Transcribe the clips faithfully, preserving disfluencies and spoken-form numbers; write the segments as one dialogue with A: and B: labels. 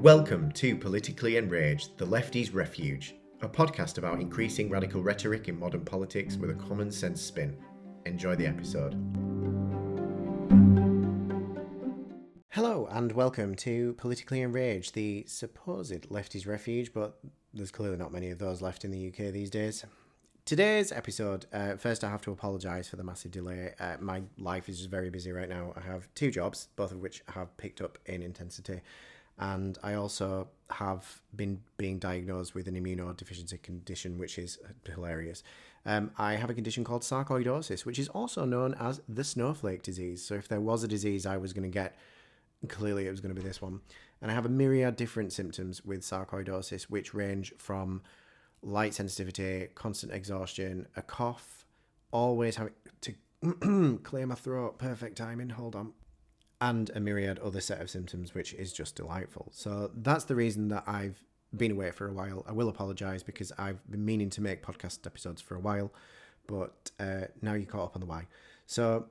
A: Welcome to Politically Enraged, the Lefty's Refuge, a podcast about increasing radical rhetoric in modern politics with a common sense spin. Enjoy the episode. Hello and welcome to Politically Enraged, the supposed Lefty's Refuge, but there's clearly not many of those left in the U K these days. Today's episode, uh, first I have to apologise for the massive delay. Uh, my life is just very busy right now. I have two jobs, both of which have picked up in intensity. And I also have been being diagnosed with an immunodeficiency condition, which is hilarious. Um, I have a condition called sarcoidosis, which is also known as the snowflake disease. So if there was a disease I was going to get, clearly it was going to be this one. And I have a myriad different symptoms with sarcoidosis, which range from light sensitivity, constant exhaustion, a cough, always having to clear my throat, perfect timing, hold on, and a myriad other set of symptoms, which is just delightful. So that's the reason that I've been away for a while. I will apologise because I've been meaning to make podcast episodes for a while, but uh, now you're caught up on the why. So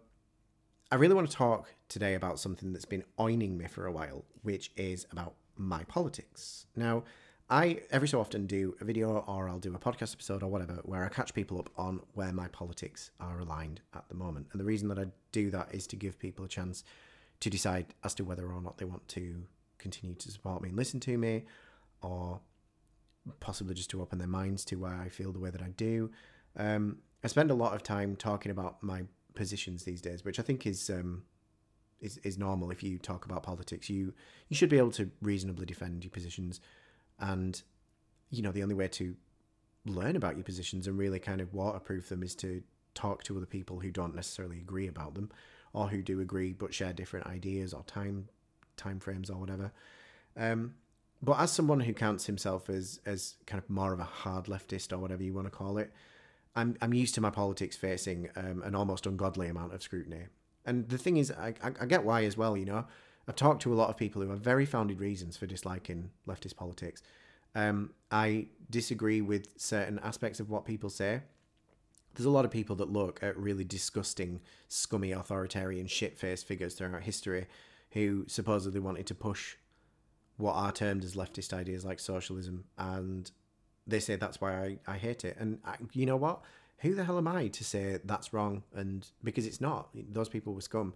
A: I really want to talk today about something that's been oining me for a while, which is about my politics. Now, I every so often do a video or I'll do a podcast episode or whatever where I catch people up on where my politics are aligned at the moment. And the reason that I do that is to give people a chance to decide as to whether or not they want to continue to support me and listen to me, or possibly just to open their minds to why I feel the way that I do. Um, I spend a lot of time talking about my positions these days, which I think is um, is is normal. If you talk about politics, you you should be able to reasonably defend your positions. And, you know, the only way to learn about your positions and really kind of waterproof them is to talk to other people who don't necessarily agree about them, or who do agree but share different ideas or time time frames or whatever. Um, but as someone who counts himself as as kind of more of a hard leftist or whatever you want to call it, I'm I'm used to my politics facing um, an almost ungodly amount of scrutiny. And the thing is, I, I I get why as well. You know, I've talked to a lot of people who have very founded reasons for disliking leftist politics. Um, I disagree with certain aspects of what people say. There's a lot of people that look at really disgusting, scummy, authoritarian, shit-faced figures throughout history who supposedly wanted to push what are termed as leftist ideas like socialism, and they say that's why I, I hate it. And I, you know what? Who the hell am I to say that's wrong? And because it's not. Those people were scum.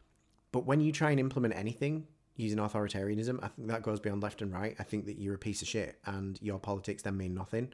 A: But when you try and implement anything using authoritarianism, I think that goes beyond left and right. I think that you're a piece of shit and your politics then mean nothing.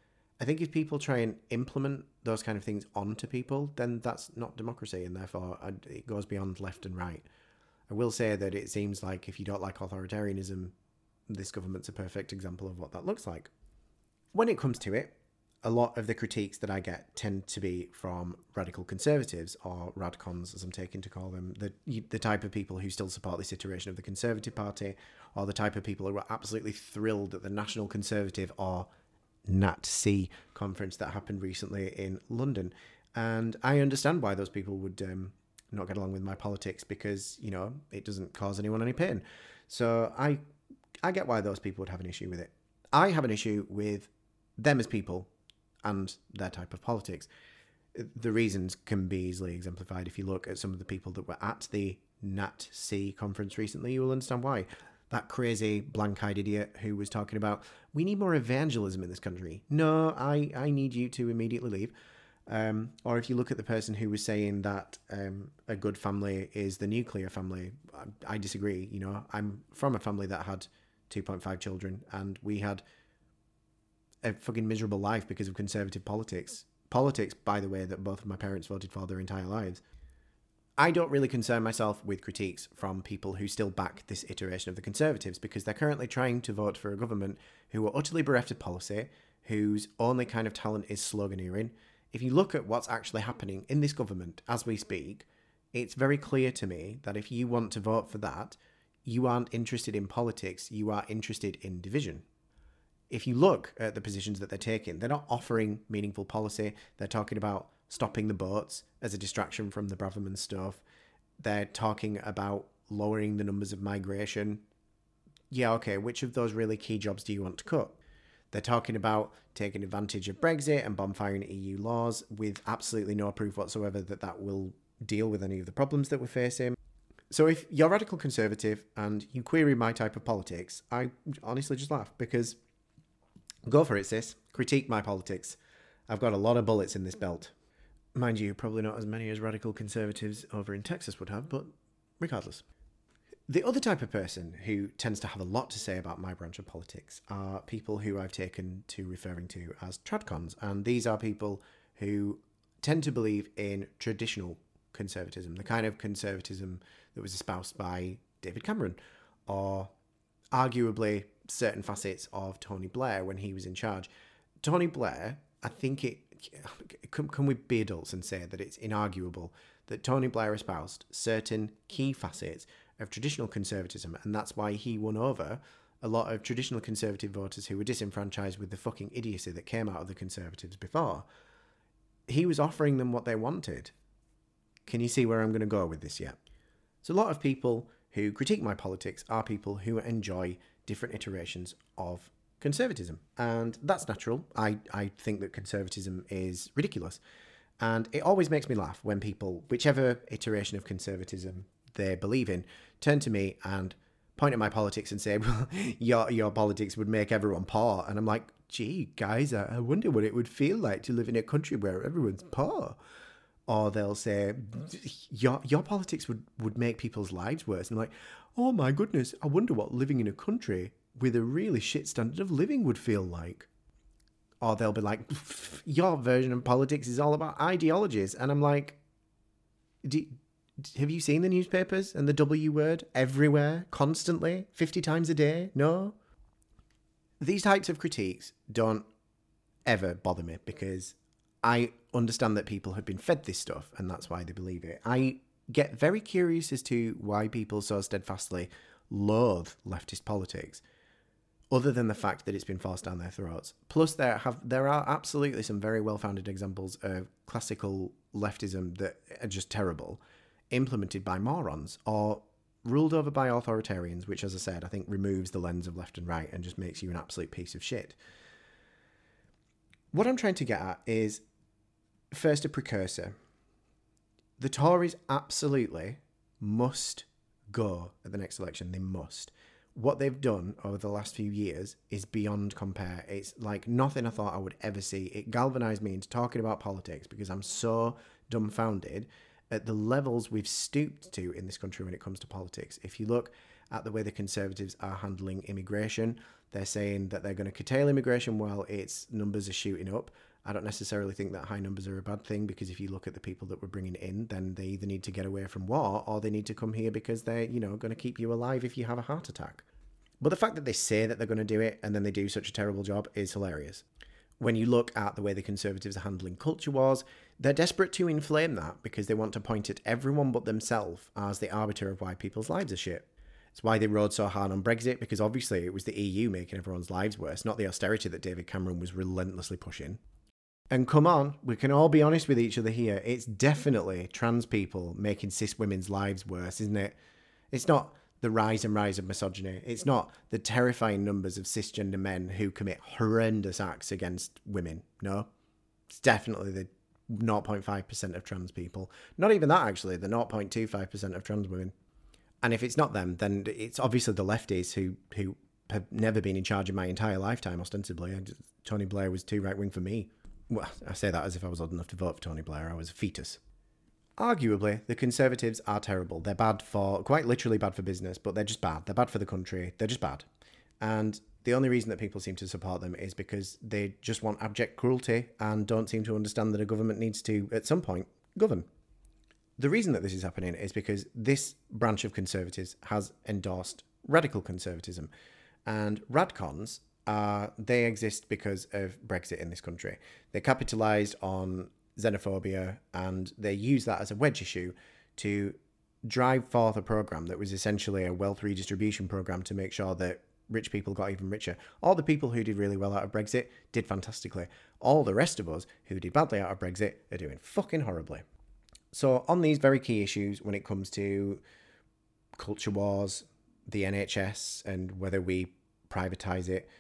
A: I think if people try and implement those kind of things onto people, then that's not democracy, and therefore it goes beyond left and right. I will say that it seems like if you don't like authoritarianism, this government's a perfect example of what that looks like. When it comes to it, a lot of the critiques that I get tend to be from radical conservatives, or radcons as I'm taking to call them, the the type of people who still support this iteration of the Conservative Party, or the type of people who are absolutely thrilled at the National Conservative, or N A T C conference that happened recently in London. And I understand why those people would um, not get along with my politics, because, you know, it doesn't cause anyone any pain. So I I get why those people would have an issue with it. I have an issue with them as people and their type of politics. The reasons can be easily exemplified. If you look at some of the people that were at the N A T C conference recently, you will understand why. That crazy blank-eyed idiot who was talking about, we need more evangelism in this country. No, I, I need you to immediately leave. Um, or if you look at the person who was saying that um, a good family is the nuclear family, I, I disagree. You know, I'm from a family that had two point five children, and we had a fucking miserable life because of conservative politics. Politics, by the way, that both of my parents voted for their entire lives. I don't really concern myself with critiques from people who still back this iteration of the Conservatives, because they're currently trying to vote for a government who are utterly bereft of policy, whose only kind of talent is sloganeering. If you look at what's actually happening in this government as we speak, it's very clear to me that if you want to vote for that, you aren't interested in politics, you are interested in division. If you look at the positions that they're taking, they're not offering meaningful policy. They're talking about stopping the boats as a distraction from the Braverman stuff. They're talking about lowering the numbers of migration. Yeah, okay, which of those really key jobs do you want to cut? They're talking about taking advantage of Brexit and bonfiring E U laws with absolutely no proof whatsoever that that will deal with any of the problems that we're facing. So if you're radical conservative and you query my type of politics, I honestly just laugh, because go for it, sis. Critique my politics. I've got a lot of bullets in this belt. Mind you, probably not as many as radical conservatives over in Texas would have, but regardless. The other type of person who tends to have a lot to say about my branch of politics are people who I've taken to referring to as tradcons, and these are people who tend to believe in traditional conservatism, the kind of conservatism that was espoused by David Cameron, or arguably certain facets of Tony Blair when he was in charge. Tony Blair, I think it, can, can we be adults and say that it's inarguable that Tony Blair espoused certain key facets of traditional conservatism, and that's why he won over a lot of traditional conservative voters who were disenfranchised with the fucking idiocy that came out of the Conservatives before. He was offering them what they wanted. Can you see where I'm going to go with this yet? So a lot of people who critique my politics are people who enjoy different iterations of conservatism. And that's natural. I, I think that conservatism is ridiculous. And it always makes me laugh when people, whichever iteration of conservatism they believe in, turn to me and point at my politics and say, well, your, your politics would make everyone poor. And I'm like, gee, guys, I, I wonder what it would feel like to live in a country where everyone's poor. Or they'll say, your your politics would, would make people's lives worse. And I'm like, oh my goodness, I wonder what living in a country with a really shit standard of living would feel like. Or they'll be like, your version of politics is all about ideologies. And I'm like, do, have you seen the newspapers and the W word everywhere, constantly, fifty times a day? No? These types of critiques don't ever bother me, because I understand that people have been fed this stuff and that's why they believe it. I get very curious as to why people so steadfastly loathe leftist politics, other than the fact that it's been forced down their throats. Plus, there have there are absolutely some very well-founded examples of classical leftism that are just terrible, implemented by morons or ruled over by authoritarians, which, as I said, I think removes the lens of left and right and just makes you an absolute piece of shit. What I'm trying to get at is, first, a precursor. The Tories absolutely must go at the next election. They must. What they've done over the last few years is beyond compare. It's like nothing I thought I would ever see. It galvanised me into talking about politics because I'm so dumbfounded at the levels we've stooped to in this country when it comes to politics. If you look at the way the Conservatives are handling immigration, they're saying that they're going to curtail immigration while its numbers are shooting up. I don't necessarily think that high numbers are a bad thing, because if you look at the people that we're bringing in, then they either need to get away from war or they need to come here because they're, you know, going to keep you alive if you have a heart attack. But the fact that they say that they're going to do it and then they do such a terrible job is hilarious. When you look at the way the Conservatives are handling culture wars, they're desperate to inflame that because they want to point at everyone but themselves as the arbiter of why people's lives are shit. It's why they rode so hard on Brexit, because obviously it was the E U making everyone's lives worse, not the austerity that David Cameron was relentlessly pushing. And come on, we can all be honest with each other here. It's definitely trans people making cis women's lives worse, isn't it? It's not the rise and rise of misogyny. It's not the terrifying numbers of cisgender men who commit horrendous acts against women. No, it's definitely the zero point five percent of trans people. Not even that, actually, the zero point two five percent of trans women. And if it's not them, then it's obviously the lefties who, who have never been in charge of my entire lifetime, ostensibly. Tony Blair was too right-wing for me. Well, I say that as if I was old enough to vote for Tony Blair. I was a fetus. Arguably, the Conservatives are terrible. They're bad for, quite literally bad for business, but they're just bad. They're bad for the country. They're just bad. And the only reason that people seem to support them is because they just want abject cruelty and don't seem to understand that a government needs to, at some point, govern. The reason that this is happening is because this branch of Conservatives has endorsed radical conservatism. And radcons, are, they exist because of Brexit in this country. They capitalised on xenophobia and they use that as a wedge issue to drive forth a programme that was essentially a wealth redistribution programme to make sure that rich people got even richer. All the people who did really well out of Brexit did fantastically. All the rest of us who did badly out of Brexit are doing fucking horribly. So on these very key issues, when it comes to culture wars, the N H S and whether we privatise it,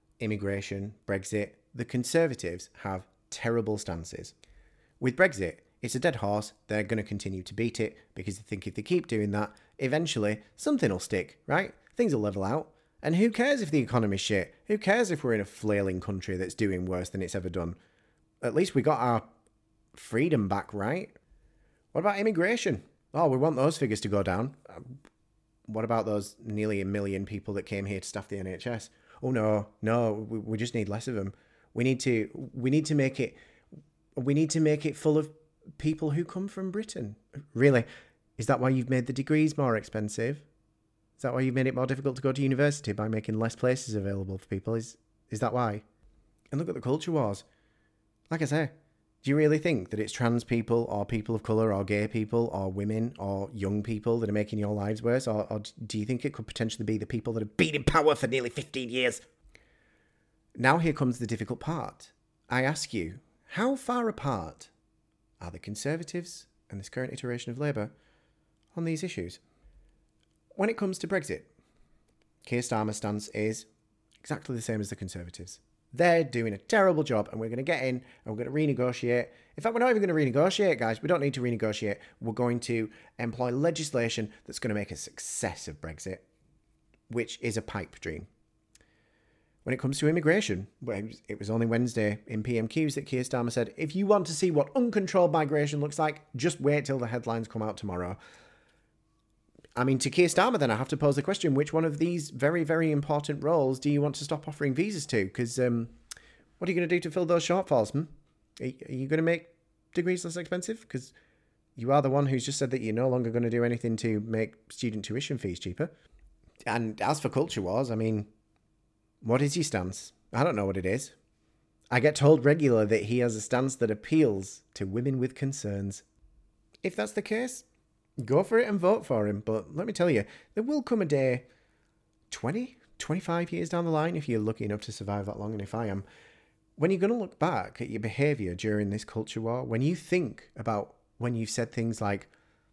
A: immigration, Brexit, the Conservatives have terrible stances. With Brexit, It's a dead horse. They're going to continue to beat it because they think if they keep doing that, eventually something will stick, right? Things will level out. And who cares if the economy's shit? Who cares if we're in a flailing country that's doing worse than it's ever done? At least we got our freedom back, right? What about immigration? Oh, we want those figures to go down. What about those nearly a million people that came here to staff the N H S? Oh no, no, we, we just need less of them. We need to, we need to make it, we need to make it full of people who come from Britain. Really? Is that why you've made the degrees more expensive? Is that why you've made it more difficult to go to university by making less places available for people? Is is that why? And look at the culture wars. Like I say, do you really think that it's trans people or people of colour or gay people or women or young people that are making your lives worse? Or, or do you think it could potentially be the people that have been in power for nearly fifteen years? Now here comes the difficult part. I ask you, how far apart are the Conservatives and this current iteration of Labour on these issues? When it comes to Brexit, Keir Starmer's stance is exactly the same as the Conservatives. They're doing a terrible job and we're going to get in and we're going to renegotiate. In fact, we're not even going to renegotiate, guys. We don't need to renegotiate. We're going to employ legislation that's going to make a success of Brexit, which is a pipe dream. When it comes to immigration, well, it was only Wednesday in P M Qs that Keir Starmer said, if you want to see what uncontrolled migration looks like, just wait till the headlines come out tomorrow. I mean, to Keir Starmer, then I have to pose the question, which one of these very, very important roles do you want to stop offering visas to? Because um, what are you going to do to fill those shortfalls? Hmm? Are you going to make degrees less expensive? Because you are the one who's just said that you're no longer going to do anything to make student tuition fees cheaper. And as for culture wars, I mean, what is your stance? I don't know what it is. I get told regularly that he has a stance that appeals to women with concerns. If that's the case, go for it and vote for him. But let me tell you, there will come a day, twenty, twenty-five years down the line, if you're lucky enough to survive that long, and if I am, when you're going to look back at your behaviour during this culture war, when you think about when you've said things like,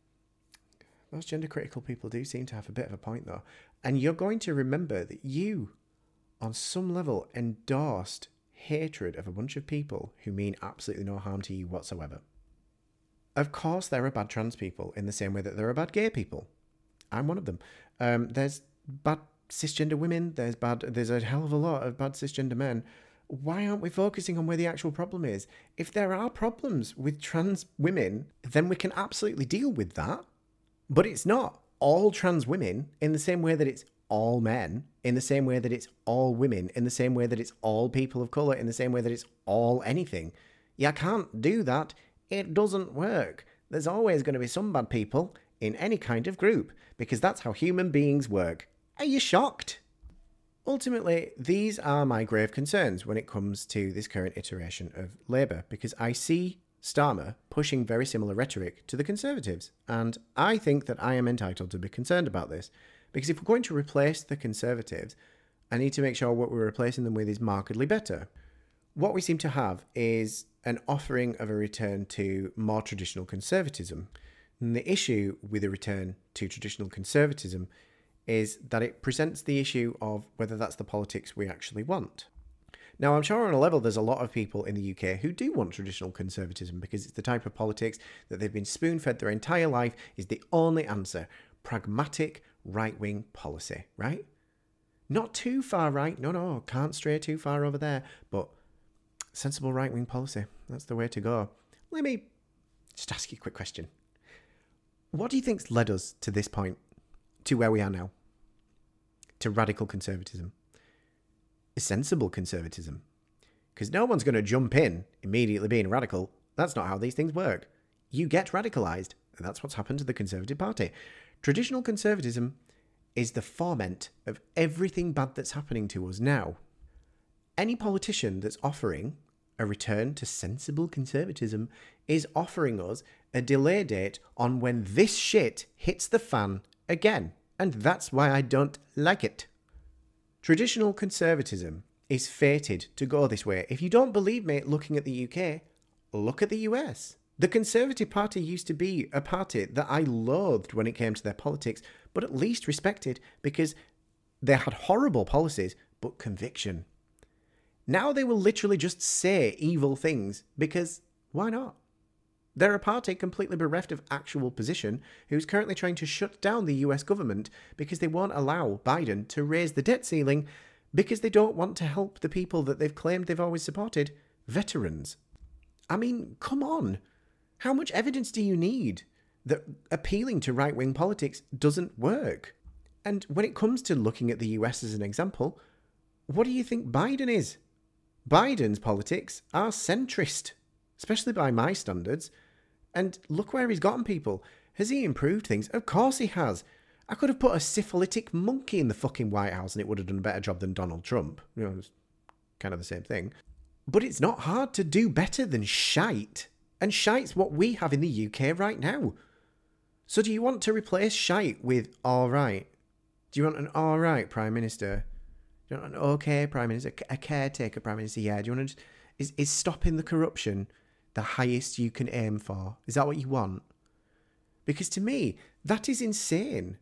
A: those gender critical people do seem to have a bit of a point though, and you're going to remember that you, on some level, endorsed hatred of a bunch of people who mean absolutely no harm to you whatsoever. Of course, there are bad trans people in the same way that there are bad gay people. I'm one of them. Um, there's bad cisgender women. There's bad. There's a hell of a lot of bad cisgender men. Why aren't we focusing on where the actual problem is? If there are problems with trans women, then we can absolutely deal with that. But it's not all trans women in the same way that it's all men, in the same way that it's all women, in the same way that it's all people of colour, in the same way that it's all anything. You can't do that. It doesn't work. There's always going to be some bad people in any kind of group, because that's how human beings work. Are you shocked? Ultimately, these are my grave concerns when it comes to this current iteration of Labour, because I see Starmer pushing very similar rhetoric to the Conservatives, and I think that I am entitled to be concerned about this, because if we're going to replace the Conservatives, I need to make sure what we're replacing them with is markedly better. What we seem to have is an offering of a return to more traditional conservatism. And the issue with a return to traditional conservatism is that it presents the issue of whether that's the politics we actually want. Now, I'm sure on a level there's a lot of people in the U K who do want traditional conservatism because it's the type of politics that they've been spoon-fed their entire life is the only answer. Pragmatic right-wing policy, right? Not too far right. No, no, can't stray too far over there. But sensible right-wing policy. That's the way to go. Let me just ask you a quick question. What do you think's led us to this point? To where we are now? To radical conservatism? Sensible conservatism? Because no one's going to jump in immediately being radical. That's not how these things work. You get radicalised. And that's what's happened to the Conservative Party. Traditional conservatism is the foment of everything bad that's happening to us now. Any politician that's offering a return to sensible conservatism is offering us a delay date on when this shit hits the fan again. And that's why I don't like it. Traditional conservatism is fated to go this way. If you don't believe me looking at the U K, look at the U S. The Conservative Party used to be a party that I loathed when it came to their politics, but at least respected because they had horrible policies, but conviction. Now they will literally just say evil things because why not? They're a party completely bereft of actual position who's currently trying to shut down the U S government because they won't allow Biden to raise the debt ceiling because they don't want to help the people that they've claimed they've always supported, veterans. I mean, come on. How much evidence do you need that appealing to right-wing politics doesn't work? And when it comes to looking at the U S as an example, what do you think Biden is? Biden's politics are centrist, especially by my standards. And look where he's gotten people. Has he improved things? Of course he has. I could have put a syphilitic monkey in the fucking White House and it would have done a better job than Donald Trump. You know, it's kind of the same thing. But it's not hard to do better than shite. And shite's what we have in the U K right now. So do you want to replace shite with alright? Do you want an alright Prime Minister? Do you want an okay Prime Minister? A caretaker Prime Minister? Yeah. Do you want to just... Is, is stopping the corruption the highest you can aim for? Is that what you want? Because to me, that is insane.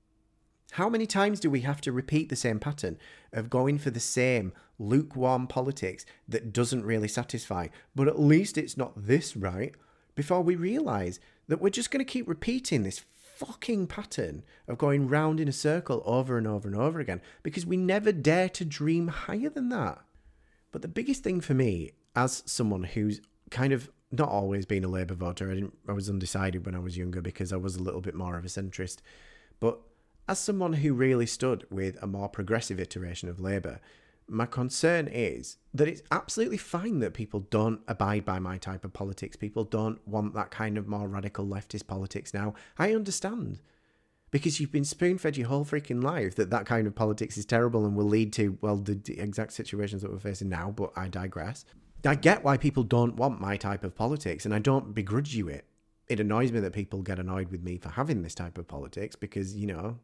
A: How many times do we have to repeat the same pattern of going for the same lukewarm politics that doesn't really satisfy, but at least it's not this, right? Before we realise that we're just going to keep repeating this fucking pattern of going round in a circle over and over and over again because we never dare to dream higher than that. But the biggest thing for me, as someone who's kind of not always been a Labour voter, I, didn't, I was undecided when I was younger because I was a little bit more of a centrist, but as someone who really stood with a more progressive iteration of Labour, my concern is that it's absolutely fine that people don't abide by my type of politics. People don't want that kind of more radical leftist politics now. I understand. Because you've been spoon-fed your whole freaking life that that kind of politics is terrible and will lead to, well, the, the exact situations that we're facing now, but I digress. I get why people don't want my type of politics, and I don't begrudge you it. It annoys me that people get annoyed with me for having this type of politics because, you know,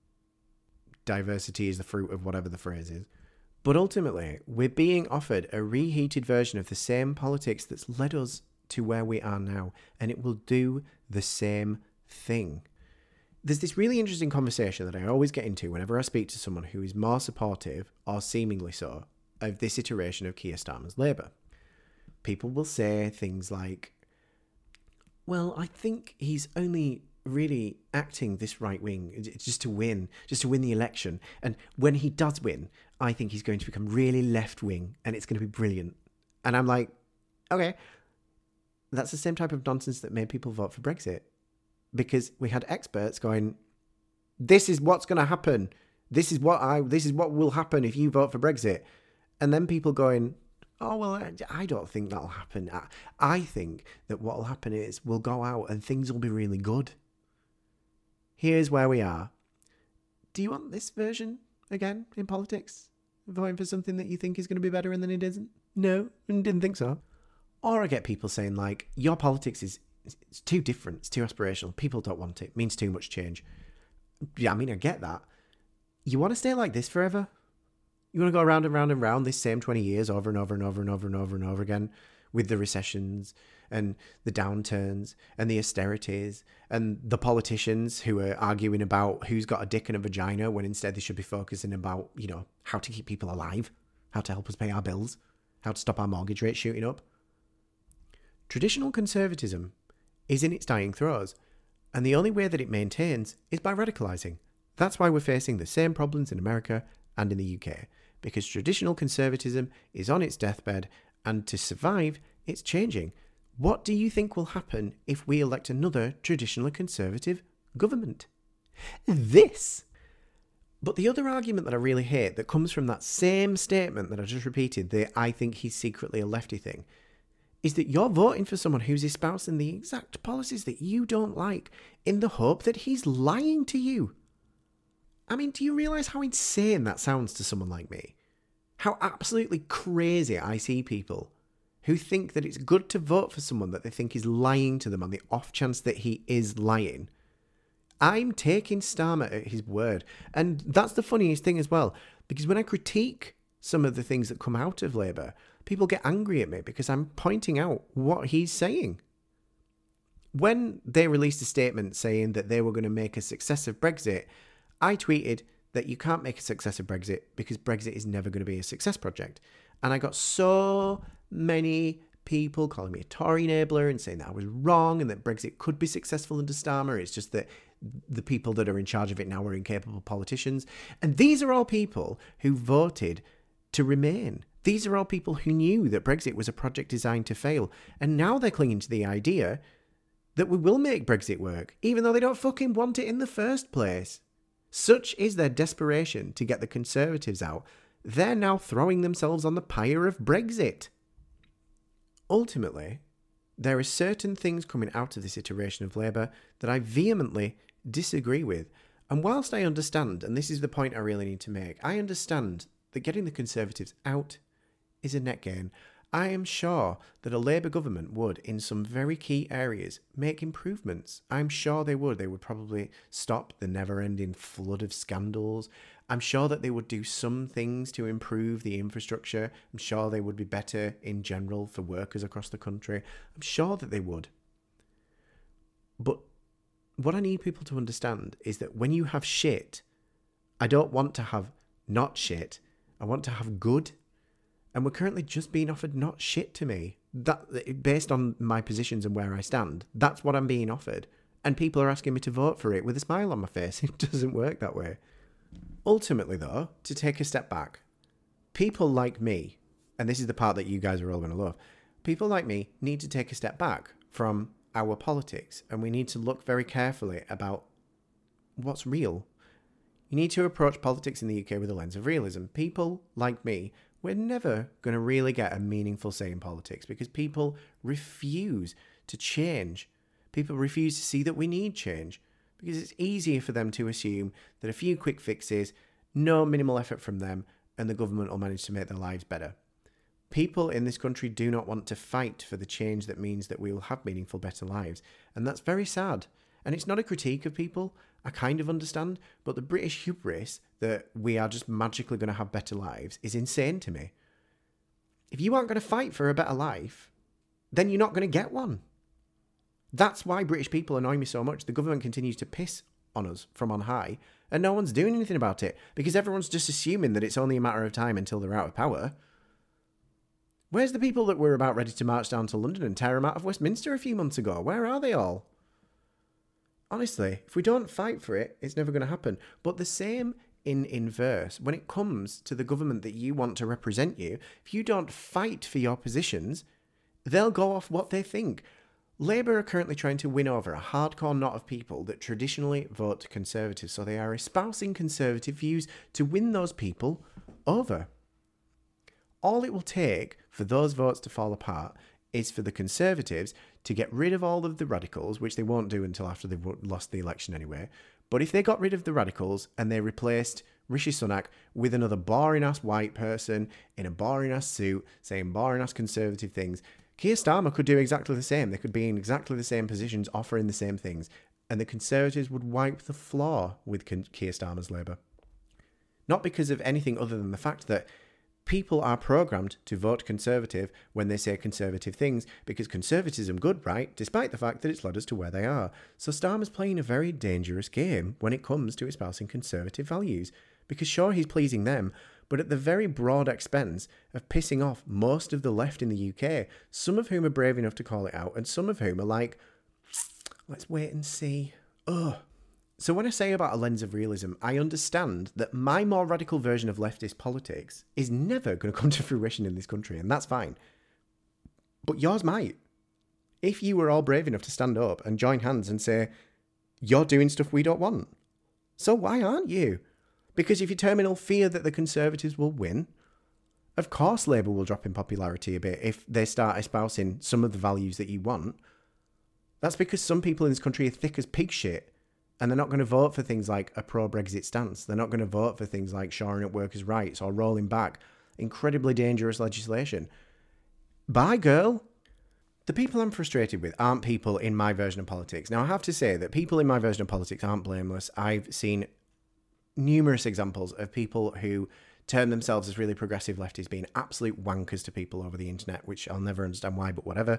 A: diversity is the fruit of whatever the phrase is. But ultimately, we're being offered a reheated version of the same politics that's led us to where we are now, and it will do the same thing. There's this really interesting conversation that I always get into whenever I speak to someone who is more supportive, or seemingly so, of this iteration of Keir Starmer's Labour. People will say things like, well, I think he's only really acting this right wing just to win, just to win the election. And when he does win, I think he's going to become really left wing and it's going to be brilliant. And I'm like, okay, that's the same type of nonsense that made people vote for Brexit. Because we had experts going, this is what's going to happen. This is what I, this is what will happen if you vote for Brexit. And then people going, oh, well, I don't think that'll happen. I think that what will happen is we'll go out and things will be really good. Here's where we are. Do you want this version again in politics? Voting for something that you think is going to be better and then it isn't? No, didn't think so. Or I get people saying like, your politics is it's too different, it's too aspirational, people don't want it, it means too much change. Yeah, I mean, I get that. You want to stay like this forever? You want to go around and round and round this same twenty years over and over and over and over and over and over again with the recessions and the downturns and the austerities and the politicians who are arguing about who's got a dick and a vagina when instead they should be focusing about, you know, how to keep people alive, how to help us pay our bills, how to stop our mortgage rate shooting up. Traditional conservatism is in its dying throes, and the only way that it maintains is by radicalising. That's why we're facing the same problems in America and in the U K, because traditional conservatism is on its deathbed, and to survive, it's changing. What do you think will happen if we elect another traditionally conservative government? This! But the other argument that I really hate that comes from that same statement that I just repeated, the I think he's secretly a lefty thing, is that you're voting for someone who's espousing the exact policies that you don't like in the hope that he's lying to you. I mean, do you realise how insane that sounds to someone like me? How absolutely crazy I see people who think that it's good to vote for someone that they think is lying to them on the off chance that he is lying. I'm taking Starmer at his word. And that's the funniest thing as well, because when I critique some of the things that come out of Labour, people get angry at me because I'm pointing out what he's saying. When they released a statement saying that they were going to make a success of Brexit, I tweeted that you can't make a success of Brexit because Brexit is never going to be a success project. And I got so many people, calling me a Tory enabler and saying that I was wrong and that Brexit could be successful under Starmer. It's just that the people that are in charge of it now are incapable politicians. And these are all people who voted to remain. These are all people who knew that Brexit was a project designed to fail. And now they're clinging to the idea that we will make Brexit work, even though they don't fucking want it in the first place. Such is their desperation to get the Conservatives out. They're now throwing themselves on the pyre of Brexit. Ultimately, there are certain things coming out of this iteration of Labour that I vehemently disagree with. And whilst I understand, and this is the point I really need to make, I understand that getting the Conservatives out is a net gain. I am sure that a Labour government would, in some very key areas, make improvements. I'm sure they would. They would probably stop the never-ending flood of scandals. I'm sure that they would do some things to improve the infrastructure. I'm sure they would be better in general for workers across the country. I'm sure that they would. But what I need people to understand is that when you have shit, I don't want to have not shit. I want to have good. And we're currently just being offered not shit to me. That, based on my positions and where I stand, that's what I'm being offered. And people are asking me to vote for it with a smile on my face. It doesn't work that way. Ultimately, though, to take a step back, people like me, and this is the part that you guys are all going to love, people like me need to take a step back from our politics, and we need to look very carefully about what's real. You need to approach politics in the U K with a lens of realism. People like me, we're never going to really get a meaningful say in politics because people refuse to change. People refuse to see that we need change because it's easier for them to assume that a few quick fixes, no minimal effort from them, and the government will manage to make their lives better. People in this country do not want to fight for the change that means that we will have meaningful, better lives. And that's very sad. And it's not a critique of people. I kind of understand. But the British hubris that we are just magically going to have better lives is insane to me. If you aren't going to fight for a better life, then you're not going to get one. That's why British people annoy me so much. The government continues to piss on us from on high, and no one's doing anything about it because everyone's just assuming that it's only a matter of time until they're out of power. Where's the people that were about ready to march down to London and tear them out of Westminster a few months ago? Where are they all? Honestly, if we don't fight for it, it's never going to happen. But the same in inverse. When it comes to the government that you want to represent you, if you don't fight for your positions, they'll go off what they think. Labour are currently trying to win over a hardcore knot of people that traditionally vote Conservative, so they are espousing Conservative views to win those people over. All it will take for those votes to fall apart is for the Conservatives to get rid of all of the radicals, which they won't do until after they've lost the election anyway. But if they got rid of the radicals and they replaced Rishi Sunak with another boring-ass white person in a boring-ass suit saying boring-ass Conservative things, Keir Starmer could do exactly the same. They could be in exactly the same positions, offering the same things. And the Conservatives would wipe the floor with Keir Starmer's Labour. Not because of anything other than the fact that people are programmed to vote Conservative when they say Conservative things because conservatism good, right? Despite the fact that it's led us to where they are. So Starmer's playing a very dangerous game when it comes to espousing Conservative values. Because sure, he's pleasing them, but at the very broad expense of pissing off most of the left in the U K, some of whom are brave enough to call it out, and some of whom are like, let's wait and see. Ugh. So when I say about a lens of realism, I understand that my more radical version of leftist politics is never going to come to fruition in this country, and that's fine. But yours might. If you were all brave enough to stand up and join hands and say, you're doing stuff we don't want. So why aren't you? Because if you terminal fear that the Conservatives will win, of course Labour will drop in popularity a bit if they start espousing some of the values that you want. That's because some people in this country are thick as pig shit. And they're not going to vote for things like a pro-Brexit stance. They're not going to vote for things like shoring up workers' rights or rolling back incredibly dangerous legislation. Bye, girl. The people I'm frustrated with aren't people in my version of politics. Now, I have to say that people in my version of politics aren't blameless. I've seen numerous examples of people who term themselves as really progressive lefties being absolute wankers to people over the internet, which I'll never understand why, but whatever.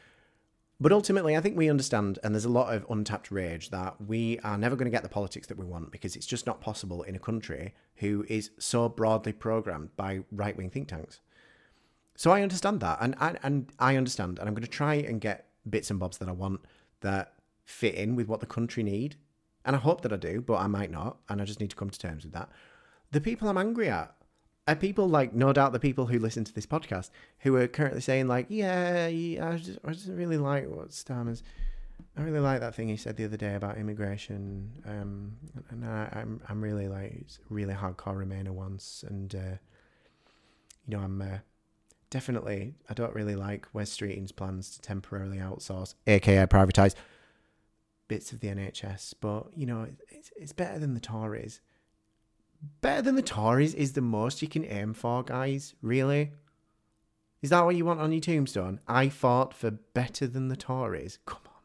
A: But ultimately, I think we understand, and there's a lot of untapped rage, that we are never going to get the politics that we want because it's just not possible in a country who is so broadly programmed by right-wing think tanks. So I understand that, and I, and I understand, and I'm going to try and get bits and bobs that I want that fit in with what the country need, and I hope that I do, but I might not, and I just need to come to terms with that. The people I'm angry at are people like, no doubt, the people who listen to this podcast who are currently saying like, yeah, yeah I just, I just really like what Starmer's, I really like that thing he said the other day about immigration, um, and I, I'm I'm really like really hardcore Remainer once, and uh, you know I'm. Uh, Definitely, I don't really like Wes Streeting's plans to temporarily outsource, aka privatise, bits of the N H S. But, you know, it's, it's better than the Tories. Better than the Tories is the most you can aim for, guys. Really? Is that what you want on your tombstone? I fought for better than the Tories. Come on.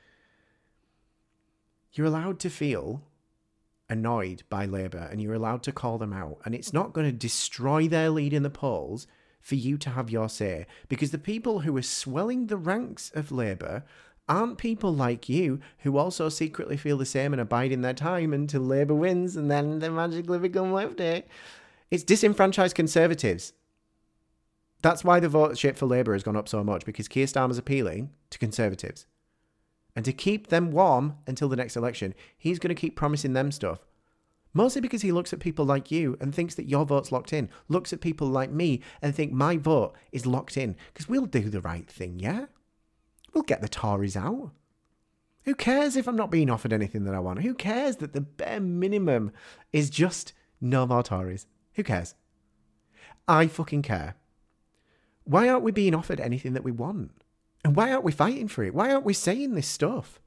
A: You're allowed to feel annoyed by Labour, and you're allowed to call them out. And it's not going to destroy their lead in the polls for you to have your say, because the people who are swelling the ranks of Labour aren't people like you who also secretly feel the same and are biding their time until Labour wins and then they magically become lefty. It's disenfranchised Conservatives. That's why the vote share for Labour has gone up so much, because Keir Starmer's appealing to Conservatives. And to keep them warm until the next election, he's going to keep promising them stuff. Mostly because he looks at people like you and thinks that your vote's locked in. Looks at people like me and think my vote is locked in. Because we'll do the right thing, yeah? We'll get the Tories out. Who cares if I'm not being offered anything that I want? Who cares that the bare minimum is just no more Tories? Who cares? I fucking care. Why aren't we being offered anything that we want? And why aren't we fighting for it? Why aren't we saying this stuff?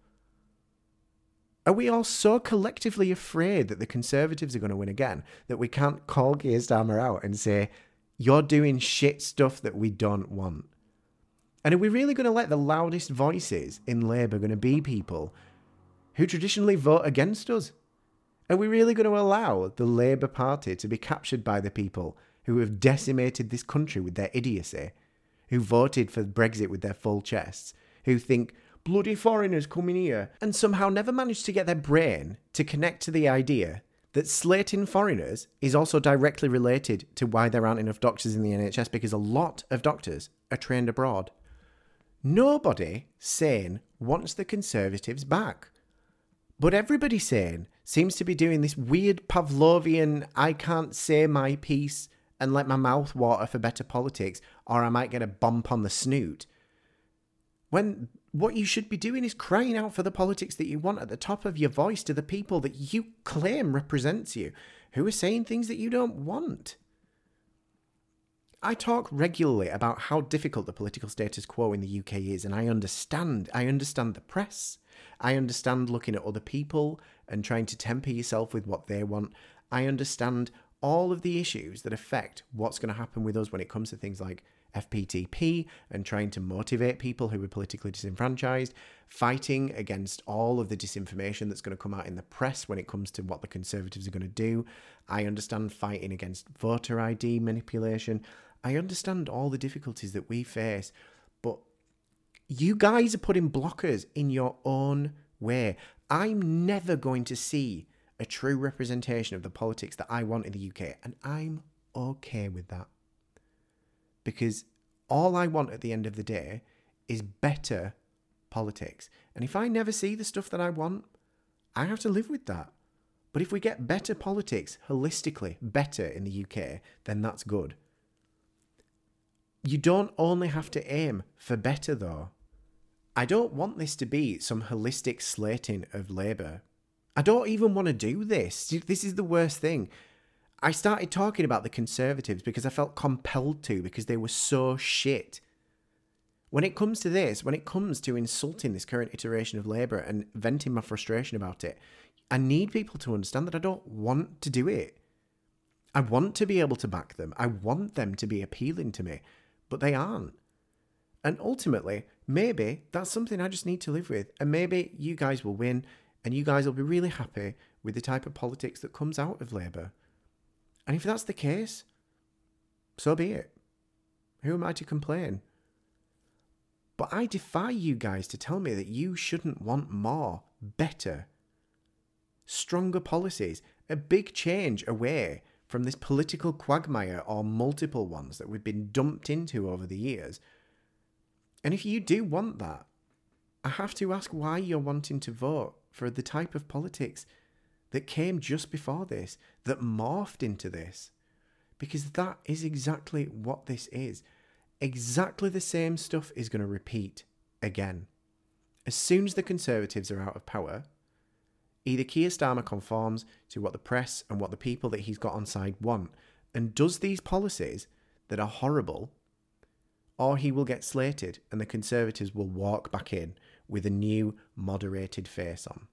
A: Are we all so collectively afraid that the Conservatives are going to win again that we can't call Keir Starmer out and say, you're doing shit stuff that we don't want? And are we really going to let the loudest voices in Labour going to be people who traditionally vote against us? Are we really going to allow the Labour Party to be captured by the people who have decimated this country with their idiocy, who voted for Brexit with their full chests, who think bloody foreigners coming here, and somehow never managed to get their brain to connect to the idea that slating foreigners is also directly related to why there aren't enough doctors in the N H S, because a lot of doctors are trained abroad. Nobody sane wants the Conservatives back. But everybody sane seems to be doing this weird Pavlovian, I can't say my piece and let my mouth water for better politics, or I might get a bump on the snoot. When what you should be doing is crying out for the politics that you want at the top of your voice to the people that you claim represents you, who are saying things that you don't want. I talk regularly about how difficult the political status quo in the U K is, and I understand. I understand the press. I understand looking at other people and trying to temper yourself with what they want. I understand all of the issues that affect what's going to happen with us when it comes to things like F P T P and trying to motivate people who are politically disenfranchised, fighting against all of the disinformation that's going to come out in the press when it comes to what the Conservatives are going to do. I understand fighting against voter I D manipulation. I understand all the difficulties that we face, but you guys are putting blockers in your own way. I'm never going to see a true representation of the politics that I want in the U K, and I'm okay with that. Because all I want at the end of the day is better politics. And if I never see the stuff that I want, I have to live with that. But if we get better politics, holistically better in the U K, then that's good. You don't only have to aim for better, though. I don't want this to be some holistic slating of Labour. I don't even want to do this. This is the worst thing. I started talking about the Conservatives because I felt compelled to, because they were so shit. When it comes to this, when it comes to insulting this current iteration of Labour and venting my frustration about it, I need people to understand that I don't want to do it. I want to be able to back them. I want them to be appealing to me, but they aren't. And ultimately, maybe that's something I just need to live with. And maybe you guys will win and you guys will be really happy with the type of politics that comes out of Labour. And if that's the case, so be it. Who am I to complain? But I defy you guys to tell me that you shouldn't want more, better, stronger policies, a big change away from this political quagmire or multiple ones that we've been dumped into over the years. And if you do want that, I have to ask why you're wanting to vote for the type of politics that came just before this, that morphed into this. Because that is exactly what this is. Exactly the same stuff is going to repeat again. As soon as the Conservatives are out of power, either Keir Starmer conforms to what the press and what the people that he's got on side want and does these policies that are horrible, or he will get slated and the Conservatives will walk back in with a new moderated face on.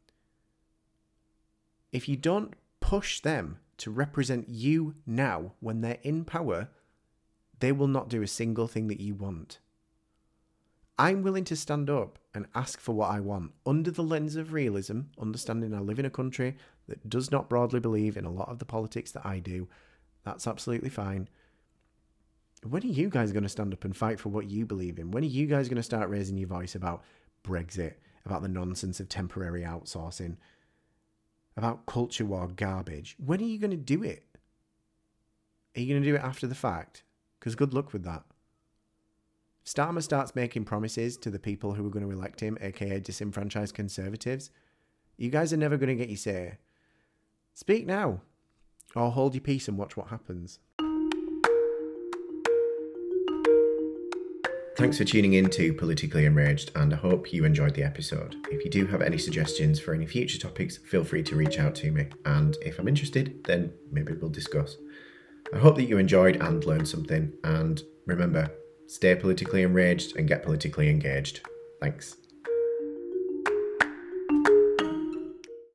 A: If you don't push them to represent you now when they're in power, they will not do a single thing that you want. I'm willing to stand up and ask for what I want under the lens of realism, understanding I live in a country that does not broadly believe in a lot of the politics that I do. That's absolutely fine. When are you guys going to stand up and fight for what you believe in? When are you guys going to start raising your voice about Brexit, about the nonsense of temporary outsourcing, about culture war garbage? When are you going to do it? Are you going to do it after the fact? Because good luck with that. If Starmer starts making promises to the people who are going to elect him, aka disenfranchised Conservatives, you guys are never going to get your say. Speak now, or hold your peace and watch what happens. Thanks for tuning in to Politically Enraged, and I hope you enjoyed the episode. If you do have any suggestions for any future topics, feel free to reach out to me, and if I'm interested, then maybe we'll discuss. I hope that you enjoyed and learned something, and remember, stay politically enraged and get politically engaged. Thanks.